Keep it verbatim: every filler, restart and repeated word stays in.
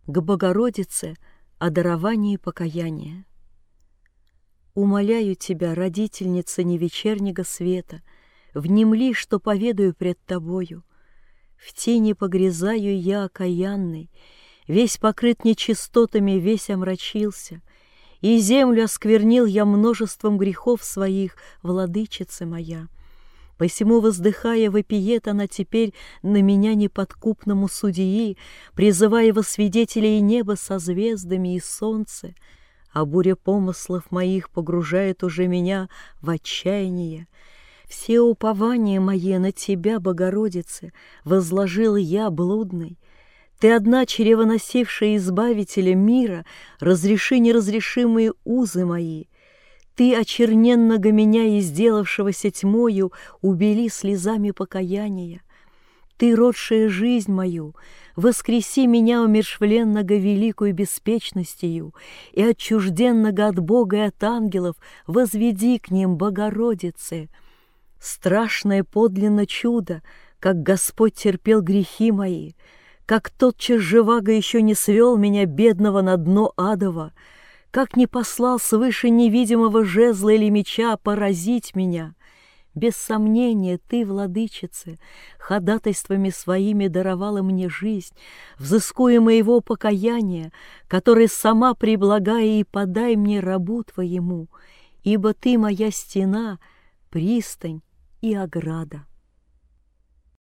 к Богородице о даровании покаяния. Умоляю тебя, родительница невечернего света, внемли, что поведаю пред тобою. В тени погрязаю я окаянный, весь покрыт нечистотами, весь омрачился, и землю осквернил я множеством грехов своих, владычица моя. Посему, воздыхая, вопиет она теперь на меня неподкупному судьи, призывая во свидетелей небо со звездами и солнце, а буря помыслов моих погружает уже меня в отчаяние. Все упования мои на тебя, Богородице, возложил я, блудный. Ты одна, чревоносившая избавителя мира, разреши неразрешимые узы мои. Ты, очерненного меня и сделавшегося тьмою, убели слезами покаяния. Ты, родшая жизнь мою, воскреси меня умершвленного великою беспечностью и отчужденного от Бога и от ангелов возведи к ним, Богородице. Страшное подлинно чудо, как Господь терпел грехи мои, как тотчас живаго еще не свел меня, бедного, на дно адово, как не послал свыше невидимого жезла или меча поразить меня. Без сомнения, ты, владычица, ходатайствами своими даровала мне жизнь, взыскуя моего покаяния, которое сама преблагая и подай мне рабу твоему, ибо ты моя стена, пристань и ограда.